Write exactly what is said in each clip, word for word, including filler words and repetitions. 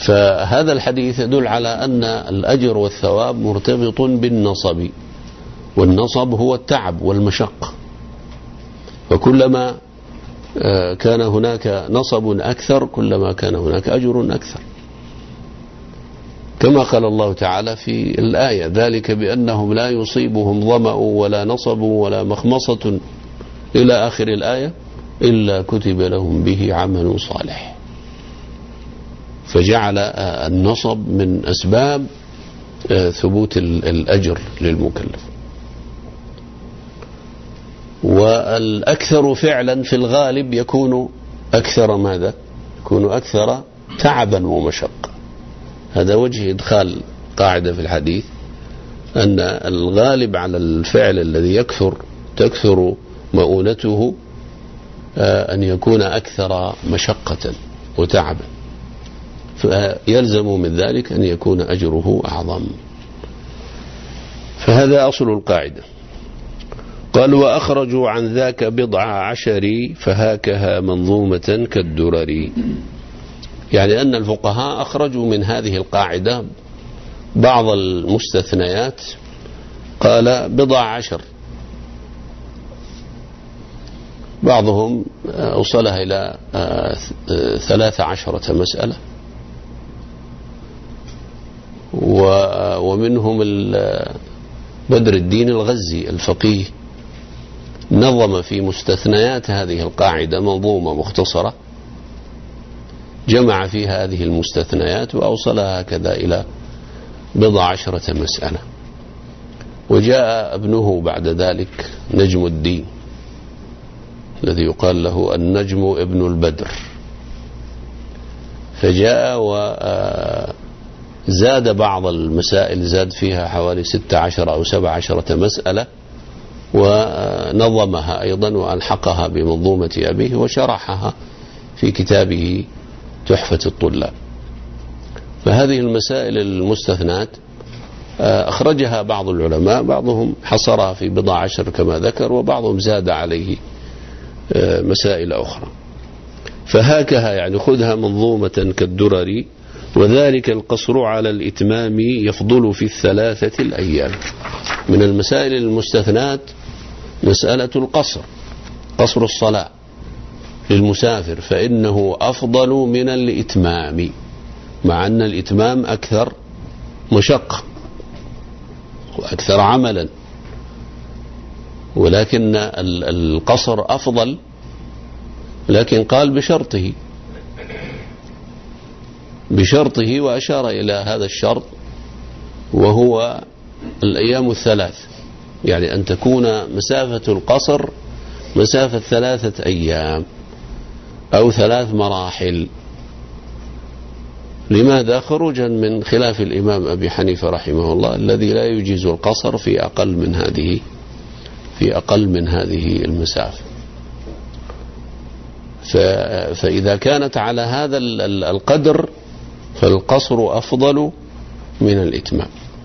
فهذا الحديث يدل على أن الأجر والثواب مرتبط بالنصب، والنصب هو التعب والمشقة، فكلما كان هناك نصب أكثر كلما كان هناك أجر أكثر، كما قال الله تعالى في الآية: ذلك بأنهم لا يصيبهم ظمأ ولا نصب ولا مخمصة إلى آخر الآية إلا كتب لهم به عمل صالح. فجعل النصب من أسباب ثبوت الأجر للمكلف. والأكثر فعلا في الغالب يكون أكثر ماذا؟ يكون أكثر تعبا ومشقة. هذا وجه إدخال قاعدة في الحديث، أن الغالب على الفعل الذي يكثر تكثر مؤونته أن يكون أكثر مشقة وتعبا، فيلزم من ذلك أن يكون أجره أعظم. فهذا أصل القاعدة. قال: وأخرجوا عن ذاك بضع عشر فهاكها منظومة كالدرر. يعني أن الفقهاء أخرجوا من هذه القاعدة بعض المستثنيات، قال بضع عشر، بعضهم أوصلها إلى ثلاث عشرة مسألة، ومنهم بدر الدين الغزي الفقيه نظم في مستثنيات هذه القاعدة منظومة مختصرة جمع فيها هذه المستثنيات وأوصلها هكذا إلى بضع عشرة مسألة. وجاء ابنه بعد ذلك نجم الدين الذي يقال له النجم ابن البدر، فجاء وزاد بعض المسائل، زاد فيها حوالي ستة عشر أو سبع عشرة مسألة، ونظمها أيضا وألحقها بمنظومة أبيه وشرحها في كتابه تحفة الطلاب. فهذه المسائل المستثنات أخرجها بعض العلماء، بعضهم حصرها في بضع عشر كما ذكر، وبعضهم زاد عليه مسائل أخرى. فهاكها يعني خذها منظومة كالدرر، وذلك القصر على الإتمام يفضل في الثلاثة الأيام. من المسائل المستثنات مسألة القصر، قصر الصلاة للمسافر، فإنه أفضل من الإتمام، مع أن الإتمام أكثر مشقة وأكثر عملا، ولكن القصر أفضل، لكن قال بشرطه بشرطه وأشار إلى هذا الشرط، وهو الأيام الثلاث، يعني أن تكون مسافة القصر مسافة ثلاثة أيام أو ثلاث مراحل. لماذا؟ خروجا من خلاف الإمام أبي حنيفة رحمه الله الذي لا يجيز القصر في أقل من هذه في أقل من هذه المسافة. فإذا كانت على هذا القدر فالقصر أفضل من الإتمام،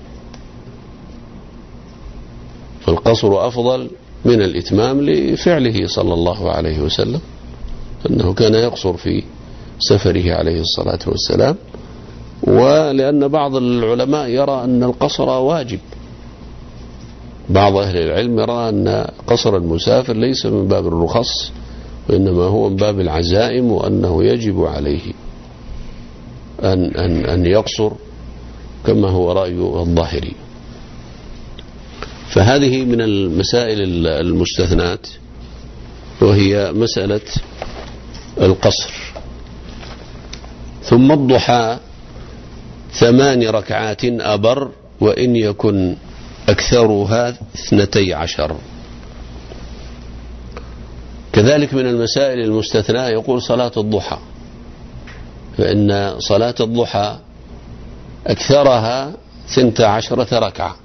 فالقصر أفضل من الإتمام لفعله صلى الله عليه وسلم، أنه كان يقصر في سفره عليه الصلاة والسلام، ولأن بعض العلماء يرى أن القصر واجب. بعض أهل العلم يرى أن قصر المسافر ليس من باب الرخص، وإنما هو من باب العزائم، وأنه يجب عليه أن, أن, أن يقصر كما هو رأي الظاهري. فهذه من المسائل المستثنات، وهي مسألة القصر. ثم الضحى ثمان ركعات أبر، وإن يكن أكثرها اثنتي عشر. كذلك من المسائل المستثناة يقول صلاة الضحى، فإن صلاة الضحى أكثرها ثنتا عشرة ركعة،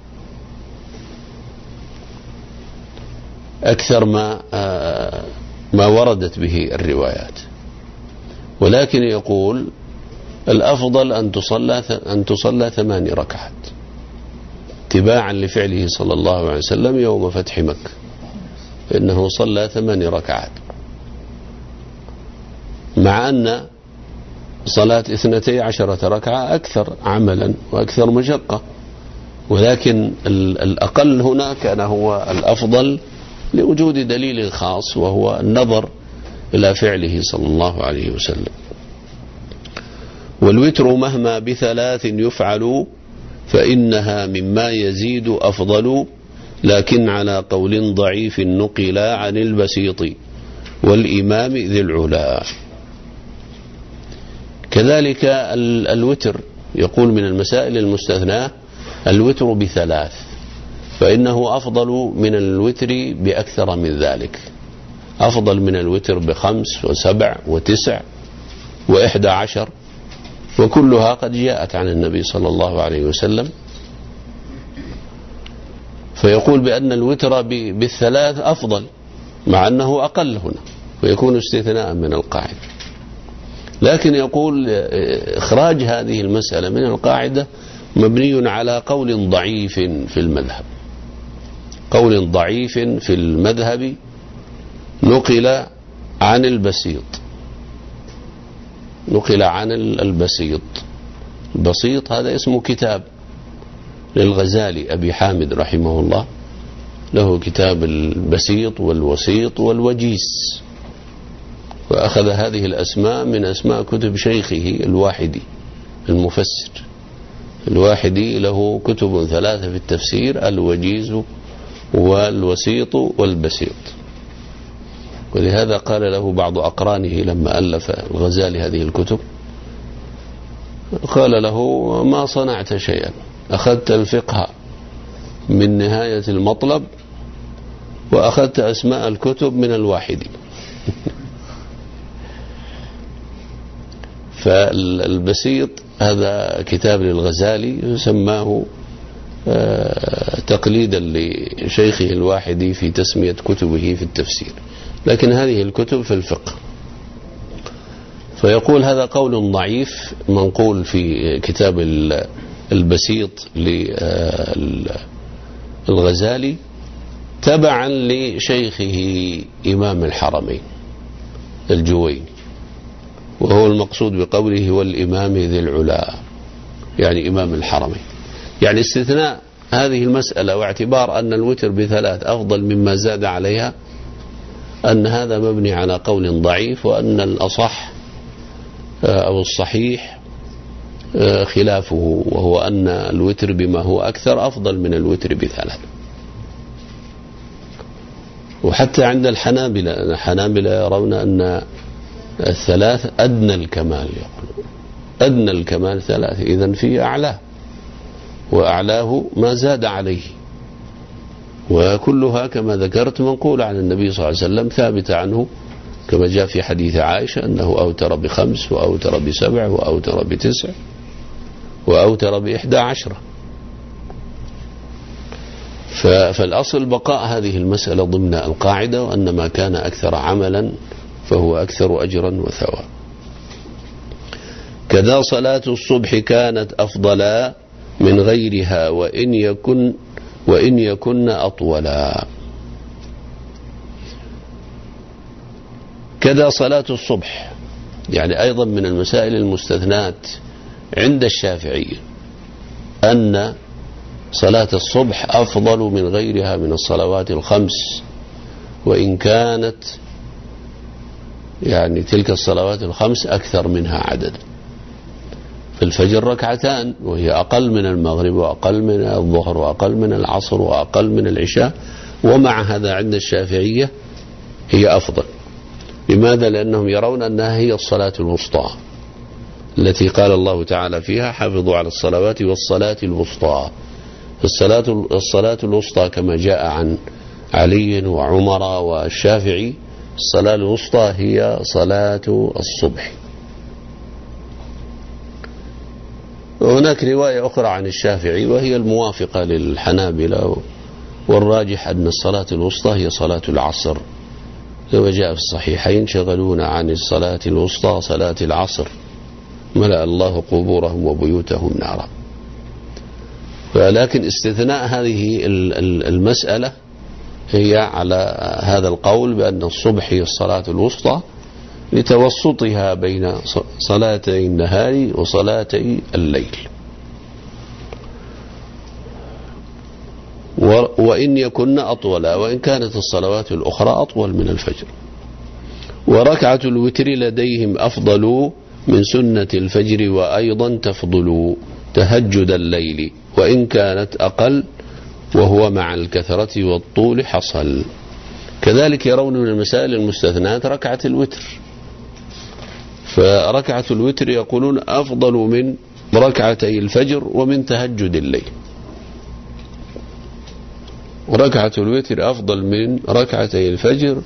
أكثر ما ما وردت به الروايات، ولكن يقول الأفضل أن تصلى أن تصلى ثمان ركعات اتباعا لفعله صلى الله عليه وسلم يوم فتح مكة، فإنه صلى ثمان ركعات، مع أن صلاة اثنتي عشرة ركعة أكثر عملا وأكثر مشقة، ولكن الأقل هنا كان هو الأفضل لوجود دليل خاص وهو النظر إلى فعله صلى الله عليه وسلم. والوتر مهما بثلاث يفعل فإنها مما يزيد أفضل، لكن على قول ضعيف نقل عن البسيط والإمام ذي العلا. كذلك الوتر يقول من المسائل المستثناة الوتر بثلاث، فإنه أفضل من الوتر بأكثر من ذلك، أفضل من الوتر بخمس وسبع وتسع وإحدى عشر، وكلها قد جاءت عن النبي صلى الله عليه وسلم. فيقول بأن الوتر بالثلاث أفضل مع أنه أقل هنا، ويكون استثناء من القاعدة. لكن يقول إخراج هذه المسألة من القاعدة مبني على قول ضعيف في المذهب، قول ضعيف في المذهب نقل عن البسيط، نقل عن البسيط. البسيط هذا اسمه كتاب للغزالي أبي حامد رحمه الله، له كتاب البسيط والوسيط والوجيز، وأخذ هذه الأسماء من أسماء كتب شيخه الواحدي المفسر. الواحدي له كتب ثلاثة في التفسير، الوجيز والوسيط والبسيط، ولهذا قال له بعض أقرانه لما ألف الغزالي هذه الكتب، قال له ما صنعت شيئا، أخذت الفقه من نهاية المطلب وأخذت أسماء الكتب من الواحدي. فالبسيط هذا كتاب للغزالي سماه تقليدا لشيخه الواحدي في تسمية كتبه في التفسير، لكن هذه الكتب في الفقه. فيقول هذا قول ضعيف منقول في كتاب البسيط للغزالي تبعا لشيخه إمام الحرمين الجويني، وهو المقصود بقوله والإمام ذي العلا، يعني إمام الحرمين. يعني استثناء هذه المسألة واعتبار أن الوتر بثلاث أفضل مما زاد عليها، أن هذا مبني على قول ضعيف، وأن الأصح أو الصحيح خلافه، وهو أن الوتر بما هو أكثر أفضل من الوتر بثلاث. وحتى عند الحنابلة، الحنابلة يرون أن الثلاث أدنى الكمال، يقول أدنى الكمال ثلاث، إذن فيه أعلاه، وأعلاه ما زاد عليه، وكلها كما ذكرت منقولة عن النبي صلى الله عليه وسلم ثابتة عنه، كما جاء في حديث عائشة أنه أوتر بخمس وأوتر بسبع وأوتر بتسع وأوتر بإحدى عشرة. فالأصل بقاء هذه المسألة ضمن القاعدة، وأن ما كان أكثر عملا فهو أكثر أجرا وثواب. كذا صلاة الصبح كانت أفضلا من غيرها وإن يكن وإن يكن أطولا. كذا صلاة الصبح يعني أيضا من المسائل المستثنات عند الشافعية، أن صلاة الصبح أفضل من غيرها من الصلوات الخمس، وإن كانت يعني تلك الصلوات الخمس أكثر منها عددا. في الفجر ركعتان وهي أقل من المغرب وأقل من الظهر وأقل من العصر وأقل من العشاء، ومع هذا عند الشافعية هي أفضل. لماذا؟ لأنهم يرون أنها هي الصلاة الوسطى التي قال الله تعالى فيها حافظوا على الصلوات والصلاة الوسطى. الصلاة الصلاة الوسطى كما جاء عن علي وعمر والشافعي، الصلاة الوسطى هي صلاة الصبح. وهناك رواية أخرى عن الشافعي وهي الموافقة للحنابلة، والراجح أن الصلاة الوسطى هي صلاة العصر، كما جاء في الصحيحين شغلونا عن الصلاة الوسطى صلاة العصر ملأ الله قبورهم وبيوتهم نارا. ولكن استثناء هذه المسألة هي على هذا القول بأن الصبح هي الصلاة الوسطى، لتوسطها بين صلاتي النهار وصلاتي الليل. وإن يكن أطول، وإن كانت الصلوات الأخرى أطول من الفجر. وركعة الوتر لديهم أفضل من سنة الفجر، وأيضا تفضل تهجد الليل وإن كانت أقل، وهو مع الكثرة والطول حصل. كذلك يرون من المسائل المستثنات ركعة الوتر، فركعة الوتر يقولون أفضل من ركعتي الفجر ومن تهجد الليل. وركعة الوتر أفضل من ركعتي الفجر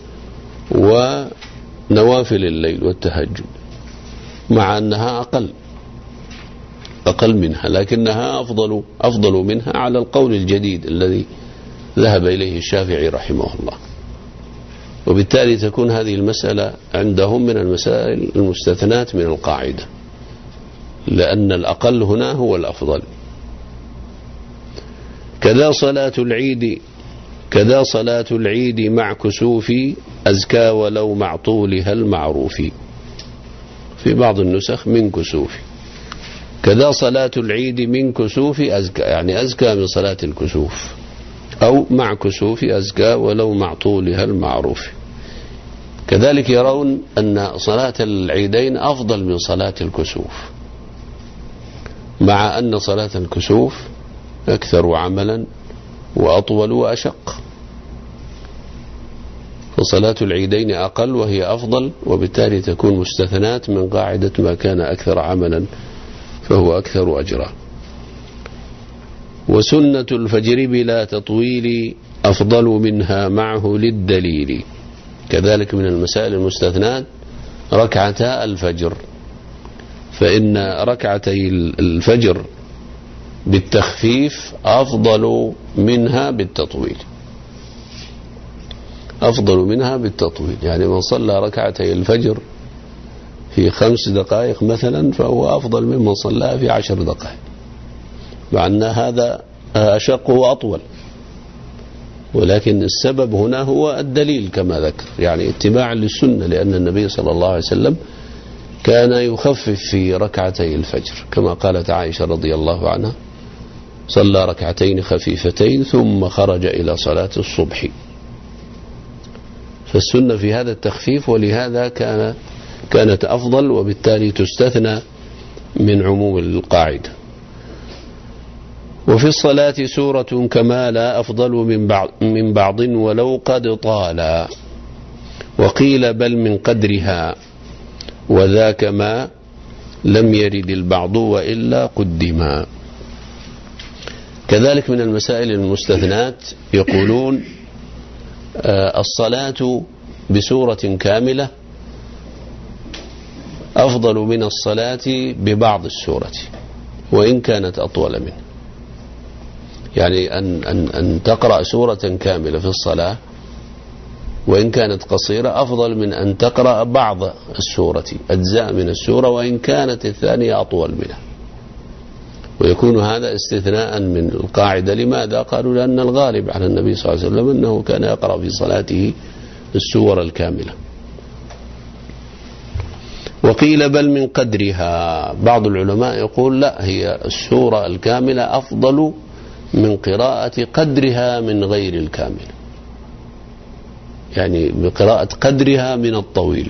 ونوافل الليل والتهجد، مع أنها أقل أقل منها، لكنها أفضل أفضل منها على القول الجديد الذي ذهب إليه الشافعي رحمه الله. وبالتالي تكون هذه المسألة عندهم من المسائل المستثنات من القاعدة، لأن الأقل هنا هو الأفضل. كذا صلاة العيد كذا صلاة العيد مع كسوف أزكى ولو مع طولها المعروف، في بعض النسخ من كسوف. كذا صلاة العيد من كسوف أزكى، يعني أزكى من صلاة الكسوف، أو مع كسوف أزكى ولو مع طولها المعروف. كذلك يرون أن صلاة العيدين أفضل من صلاة الكسوف، مع أن صلاة الكسوف أكثر عملا وأطول وأشق، فصلاة العيدين أقل وهي أفضل، وبالتالي تكون مستثنات من قاعدة ما كان أكثر عملا فهو أكثر أجرا. وسنة الفجر بلا تطويل أفضل منها معه للدليل. كذلك من المسائل المستثنات ركعتا الفجر، فإن ركعتي الفجر بالتخفيف أفضل منها بالتطويل أفضل منها بالتطويل يعني من صلى ركعتي الفجر في خمس دقائق مثلا فهو أفضل ممن صلى في عشر دقائق، مع أن هذا أشق وأطول، ولكن السبب هنا هو الدليل كما ذكر، يعني اتباعا للسنة، لأن النبي صلى الله عليه وسلم كان يخفف في ركعتي الفجر، كما قالت عائشة رضي الله عنها: صلى ركعتين خفيفتين ثم خرج إلى صلاة الصبح. فالسنة في هذا التخفيف، ولهذا كان كانت أفضل، وبالتالي تستثنى من عموم القاعدة. وفي الصلاة سورة كما لا أفضل من بعض, من بعض ولو قد طالا، وقيل بل من قدرها، وذاك ما لم يرد البعض وإلا قدما. كذلك من المسائل المستثنات يقولون الصلاة بسورة كاملة أفضل من الصلاة ببعض السورة وإن كانت أطول منه، يعني أن, أن, أن تقرأ سورة كاملة في الصلاة وإن كانت قصيرة أفضل من أن تقرأ بعض السورة، أجزاء من السورة، وإن كانت الثانية أطول منها. ويكون هذا استثناء من القاعدة. لماذا؟ قالوا لأن الغالب على النبي صلى الله عليه وسلم أنه كان يقرأ في صلاته السور الكاملة. وقيل بل من قدرها، بعض العلماء يقول لا، هي السورة الكاملة أفضل من قراءة قدرها من غير الكاملة، يعني بقراءة قدرها من الطويلة،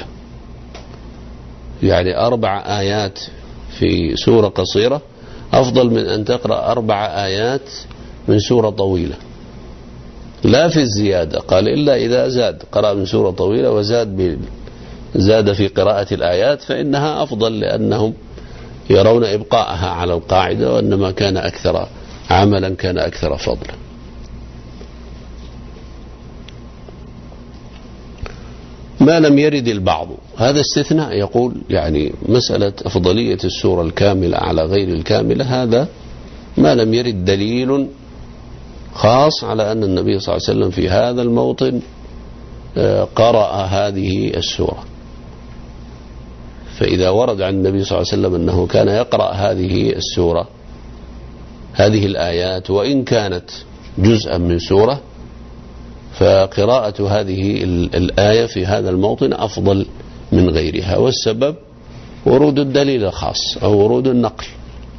يعني أربع آيات في سورة قصيرة أفضل من أن تقرأ أربع آيات من سورة طويلة. لا في الزيادة، قال إلا إذا زاد، قرأ من سورة طويلة وزاد زاد في قراءة الآيات فإنها أفضل، لأنهم يرون إبقاءها على القاعدة، وأنما كان أكثر عملا كان أكثر فضلا. ما لم يرد البعض، هذا استثناء، يقول يعني مسألة أفضلية السورة الكاملة على غير الكاملة، هذا ما لم يرد دليل خاص على أن النبي صلى الله عليه وسلم في هذا الموطن قرأ هذه السورة. فإذا ورد عن النبي صلى الله عليه وسلم أنه كان يقرأ هذه السورة، هذه الآيات، وإن كانت جزءا من سورة، فقراءة هذه الآية في هذا الموطن أفضل من غيرها، والسبب ورود الدليل الخاص أو ورود النقل.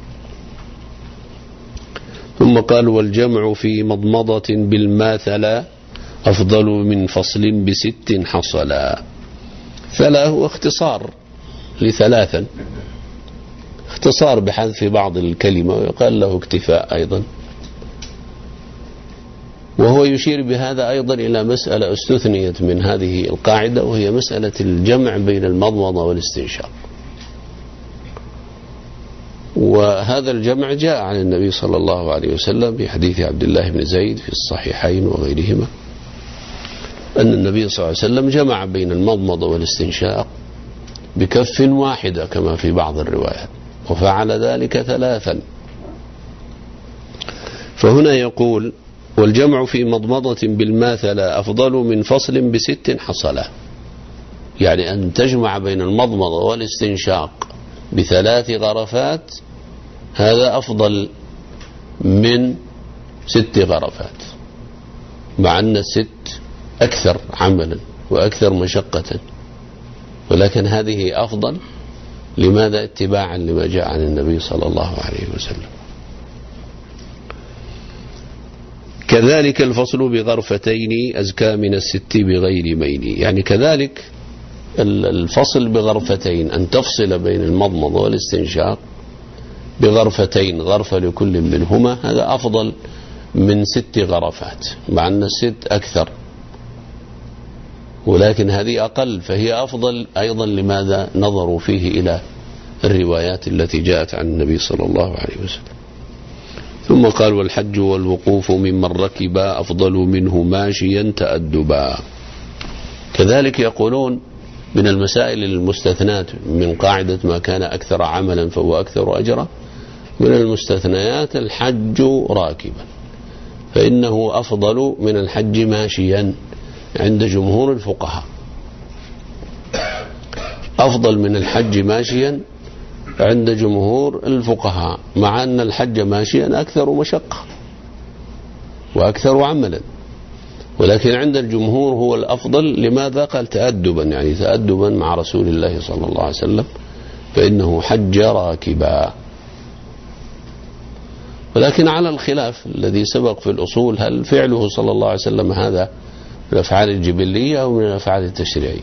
ثم قال والجمع في مضمضة بالماثلة أفضل من فصل بست حصلا. ثلا هو اختصار لثلاثا، اختصار بحذف بعض الكلمة، ويقال له اكتفاء أيضا. وهو يشير بهذا أيضا إلى مسألة استثنيت من هذه القاعدة، وهي مسألة الجمع بين المضمضة والاستنشاق. وهذا الجمع جاء عن النبي صلى الله عليه وسلم في حديث عبد الله بن زيد في الصحيحين وغيرهما، أن النبي صلى الله عليه وسلم جمع بين المضمضة والاستنشاق بكف واحدة كما في بعض الروايات، وفعل ذلك ثلاثا. فهنا يقول والجمع في مضمضة بالماثلة أفضل من فصل بست حصله، يعني أن تجمع بين المضمضة والاستنشاق بثلاث غرفات هذا أفضل من ست غرفات، مع أن الست أكثر عملا وأكثر مشقة، ولكن هذه أفضل. لماذا؟ اتباعا لما جاء عن النبي صلى الله عليه وسلم. كذلك الفصل بغرفتين أزكى من الست بغير مين، يعني كذلك الفصل بغرفتين، أن تفصل بين المضمضة والاستنشاق بغرفتين، غرفة لكل منهما، هذا أفضل من ست غرفات، مع أن الست أكثر، ولكن هذه أقل، فهي أفضل أيضا. لماذا؟ نظروا فيه إلى الروايات التي جاءت عن النبي صلى الله عليه وسلم. ثم قال والحج والوقوف ممن ركب أفضل منه ماشيا تأدبا. كذلك يقولون من المسائل المستثنات من قاعدة ما كان أكثر عملا فهو أكثر أجرا، من المستثنيات الحج راكبا، فإنه أفضل من الحج ماشيا عند جمهور الفقهاء، أفضل من الحج ماشيا عند جمهور الفقهاء، مع أن الحج ماشيا أكثر مشقة وأكثر عملا، ولكن عند الجمهور هو الأفضل. لماذا؟ قال تأدبا، يعني تأدبا مع رسول الله صلى الله عليه وسلم، فإنه حج راكبا. ولكن على الخلاف الذي سبق في الأصول، هل فعله صلى الله عليه وسلم هذا من الأفعال الجبلية أو من الأفعال التشريعية؟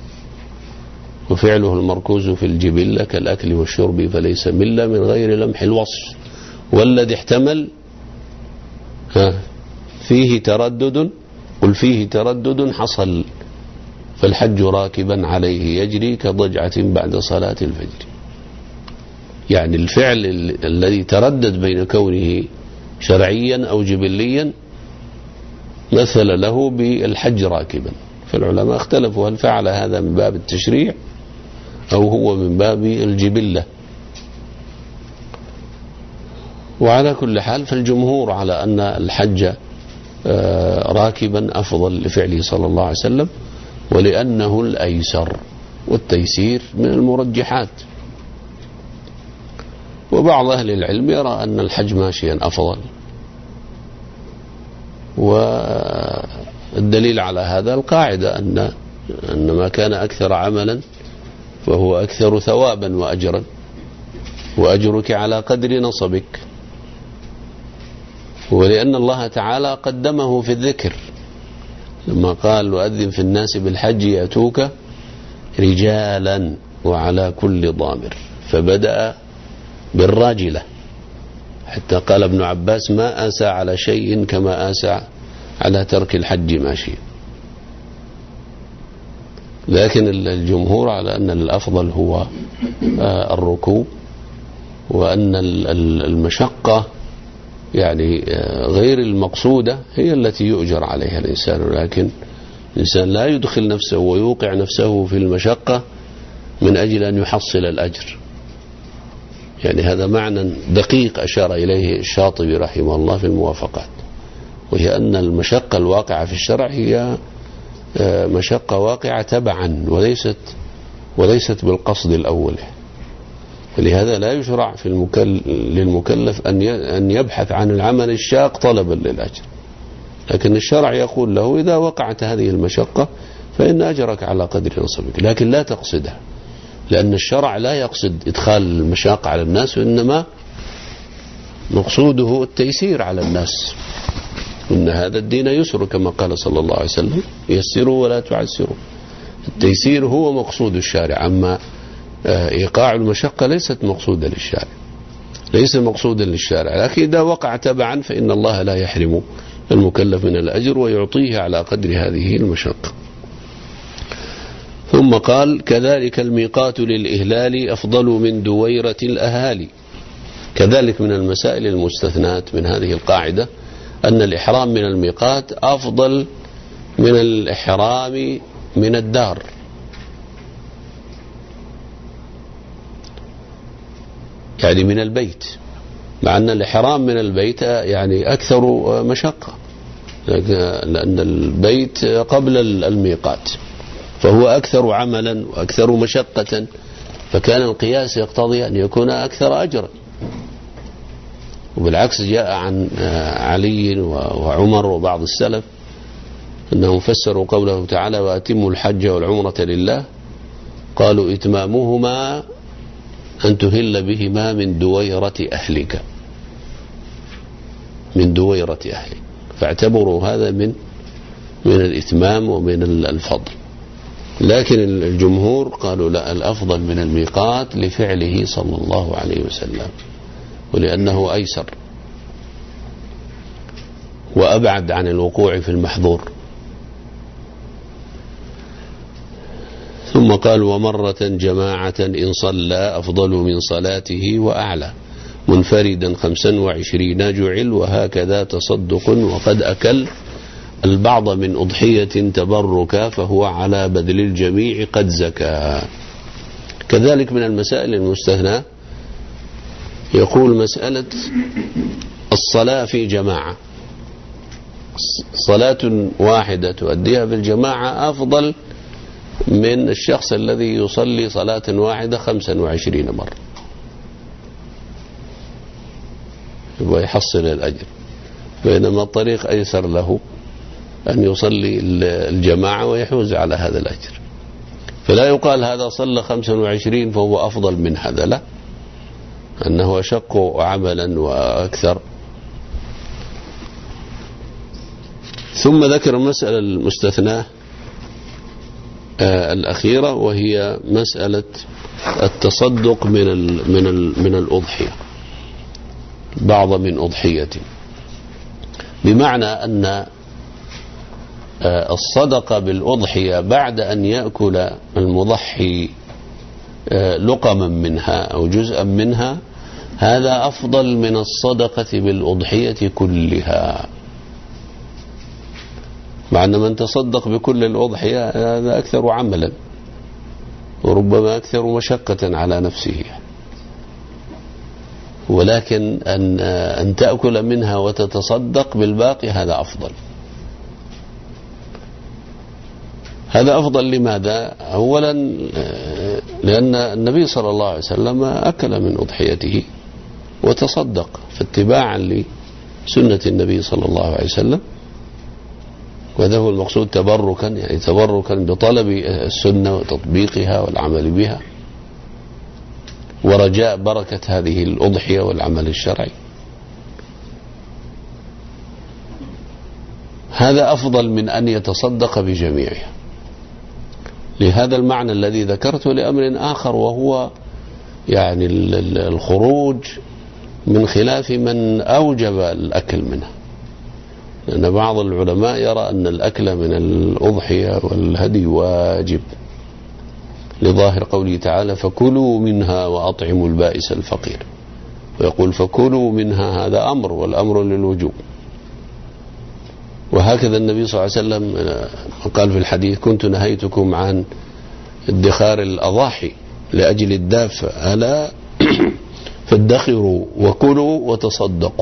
وفعله المركوز في الجبلة كالأكل والشرب فليس ملة من غير لمح الوصف، والذي احتمل ها فيه تردد، قل فيه تردد حصل، فالحج راكبا عليه يجري كضجعة بعد صلاة الفجر. يعني الفعل الذي تردد بين كونه شرعيا أو جبليا مثل له بالحج راكبا، فالعلماء اختلفوا هل فعل هذا من باب التشريع أو هو من باب الجبلة. وعلى كل حال فالجمهور على أن الحج راكبا أفضل لفعله صلى الله عليه وسلم، ولأنه الأيسر، والتيسير من المرجحات. وبعض أهل العلم يرى أن الحج ماشيا أفضل، والدليل على هذا القاعدة أن أن ما كان أكثر عملا فهو أكثر ثوابا وأجرا، وأجرك على قدر نصبك. ولأن الله تعالى قدمه في الذكر لما قال وأذن في الناس بالحج يأتوك رجالا وعلى كل ضامر، فبدأ بالراجلة، حتى قال ابن عباس ما آسى على شيء كما آسى على ترك الحج ماشي. لكن الجمهور على أن الأفضل هو الركوب، وأن المشقة يعني غير المقصودة هي التي يؤجر عليها الإنسان، ولكن الإنسان لا يدخل نفسه ويوقع نفسه في المشقة من أجل أن يحصل الأجر. يعني هذا معنى دقيق أشار إليه الشاطبي رحمه الله في الموافقات، وهي أن المشقة الواقعة في الشرع هي مشقة واقعة تبعا وليست وليست بالقصد الأول. فلهذا لا يشرع في المكلف للمكلف أن يبحث عن العمل الشاق طلبا للأجر، لكن الشرع يقول له إذا وقعت هذه المشقة فإن أجرك على قدر نصبك، لكن لا تقصدها، لأن الشرع لا يقصد إدخال المشاق على الناس، وإنما مقصوده التيسير على الناس. إن هذا الدين يسر كما قال صلى الله عليه وسلم: يسروا ولا تعسروا. التيسير هو مقصود الشارع، أما إيقاع المشقة ليست مقصودة للشارع، ليس مقصودا للشارع. لكن إذا وقع تبعا فإن الله لا يحرم المكلف من الأجر ويعطيه على قدر هذه المشقة. ثم قال: كذلك الميقات للإهلال أفضل من دويرة الأهالي. كذلك من المسائل المستثنات من هذه القاعدة أن الإحرام من الميقات أفضل من الإحرام من الدار. يعني من البيت، مع أن الإحرام من البيت يعني أكثر مشقة، لأن البيت قبل الميقات فهو أكثر عملا وأكثر مشقة، فكان القياس يقتضي أن يكون أكثر أجرا. وبالعكس جاء عن علي وعمر وبعض السلف أنهم فسروا قوله تعالى: وأتموا الحج والعمرة لله، قالوا: إتمامهما أن تهل بهما من دويرة أهلك، من دويرة أهلك، فاعتبروا هذا من من الإتمام ومن الفضل. لكن الجمهور قالوا لا، الأفضل من الميقات لفعله صلى الله عليه وسلم، ولأنه أيسر وأبعد عن الوقوع في المحظور. ثم قال: ومرة جماعة إن صلى أفضل من صلاته وأعلى، منفردا خمسا وعشرين جعل، وهكذا تصدق وقد أكل البعض من أضحية تبركا، فهو على بذل الجميع قد زكى. كذلك من المسائل المستثنى يقول: مسألة الصلاة في جماعة، صلاة واحدة تؤديها بالجماعة أفضل من الشخص الذي يصلي صلاة واحدة خمسا وعشرين مرة، ويحصل الأجر، بينما الطريق أيسر له أن يصلي الجماعة ويحوز على هذا الأجر. فلا يقال هذا صلى خمسا وعشرين فهو أفضل من هذا، لا، أنه أشق عملا وأكثر. ثم ذكر المسألة المستثناة آه الأخيرة، وهي مسألة التصدق من ال من ال من الأضحية، بعض من أضحيته، بمعنى أن آه الصدقة بالأضحية بعد أن يأكل المضحي آه لقما منها أو جزءا منها، هذا أفضل من الصدقة بالأضحية كلها، مع أن من تصدق بكل الأضحية هذا أكثر عملا وربما أكثر مشقة على نفسه، ولكن أن أن تأكل منها وتتصدق بالباقي هذا أفضل. هذا أفضل لماذا؟ أولا لأن النبي صلى الله عليه وسلم أكل من أضحيته وتصدق، فاتباعا لسنة النبي صلى الله عليه وسلم، وهذا هو المقصود تبركا، يعني تبركا بطلب السنة وتطبيقها والعمل بها، ورجاء بركة هذه الأضحية والعمل الشرعي. هذا أفضل من أن يتصدق بجميعها، لهذا المعنى الذي ذكرته. لأمر آخر، وهو يعني الخروج من خلاف من أوجب الأكل منها، لأن بعض العلماء يرى أن الأكل من الأضحية والهدي واجب، لظاهر قوله تعالى: فكلوا منها وأطعموا البائس الفقير، ويقول فكلوا منها، هذا أمر، والأمر للوجوب. وهكذا النبي صلى الله عليه وسلم قال في الحديث: كنت نهيتكم عن ادخار الأضاحي لأجل الدافة، ألا فادخروا وكلوا وتصدقوا.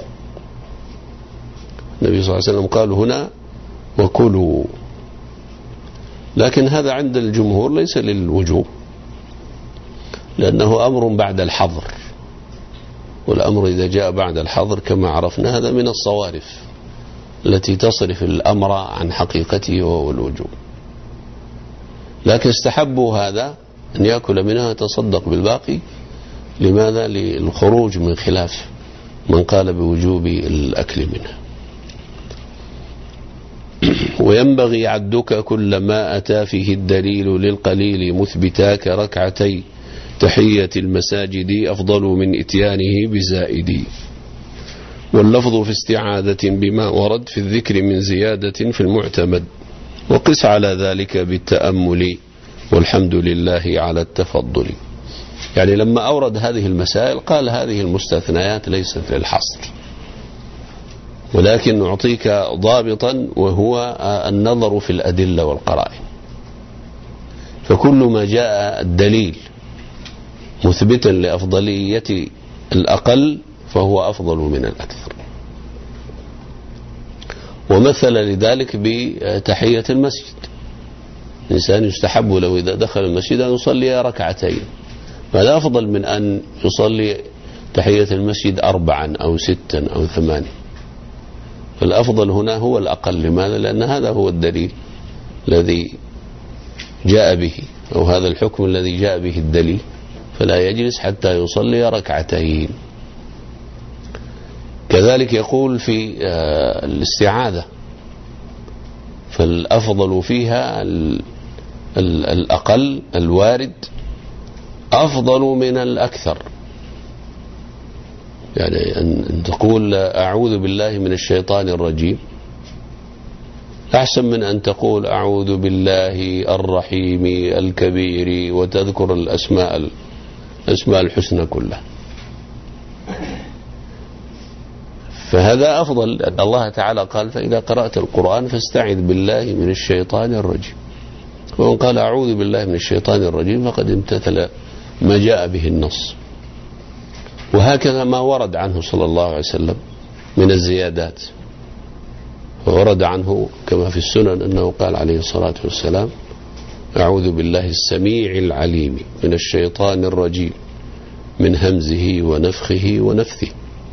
النبي صلى الله عليه وسلم قال هنا وكلوا، لكن هذا عند الجمهور ليس للوجوب، لأنه أمر بعد الحظر، والأمر إذا جاء بعد الحظر كما عرفنا هذا من الصوارف التي تصرف الأمر عن حقيقته وهو الوجوب. لكن استحبوا هذا أن يأكل منها يتصدق بالباقي. لماذا؟ للخروج من خلاف من قال بوجوب الأكل منها. وينبغي عدك كل ما أتى فيه الدليل للقليل مثبتا كركعتي تحية المساجد أفضل من إتيانه بزائد. واللفظ في استعادة بما ورد في الذكر من زيادة في المعتمد، وقس على ذلك بالتأمل والحمد لله على التفضل. يعني لما أورد هذه المسائل قال هذه المستثنيات ليست للحصر، ولكن نعطيك ضابطا وهو النظر في الأدلة والقرائن. فكل ما جاء الدليل مثبتا لأفضلية الأقل فهو أفضل من الأكثر. ومثل لذلك بتحية المسجد. الإنسان يستحب لو إذا دخل المسجد أن يصلي ركعتين، فهذا أفضل من أن يصلي تحية المسجد أربعا أو ستا أو ثمانيا. فالأفضل هنا هو الأقل. لماذا؟ لأن هذا هو الدليل الذي جاء به، أو هذا الحكم الذي جاء به الدليل، فلا يجلس حتى يصلي ركعتين. كذلك يقول في الاستعاذة، فالأفضل فيها الأقل الوارد أفضل من الأكثر. يعني أن تقول أعوذ بالله من الشيطان الرجيم أحسن من أن تقول أعوذ بالله الرحيم الكبير وتذكر الأسماء الأسماء الحسنى كلها. فهذا أفضل، أن الله تعالى قال فإذا قرأت القرآن فاستعذ بالله من الشيطان الرجيم. ومن قال أعوذ بالله من الشيطان الرجيم فقد امتثل ما جاء به النص. وهكذا ما ورد عنه صلى الله عليه وسلم من الزيادات. ورد عنه كما في السنن أنه قال عليه الصلاة والسلام أعوذ بالله السميع العليم من الشيطان الرجيم من همزه ونفخه ونفثه.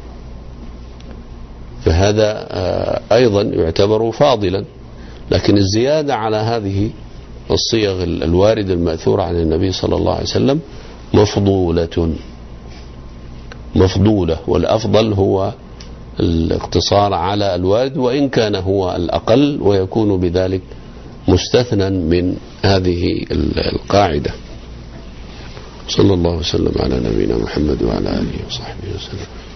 فهذا أيضا يعتبر فاضلا. لكن الزيادة على هذه الصيغ الواردة المأثورة عن النبي صلى الله عليه وسلم مفضولة مفضولة والأفضل هو الاقتصار على الوارد، وإن كان هو الأقل، ويكون بذلك مستثنى من هذه القاعدة. صلى الله وسلم على نبينا محمد وعلى آله وصحبه وسلم.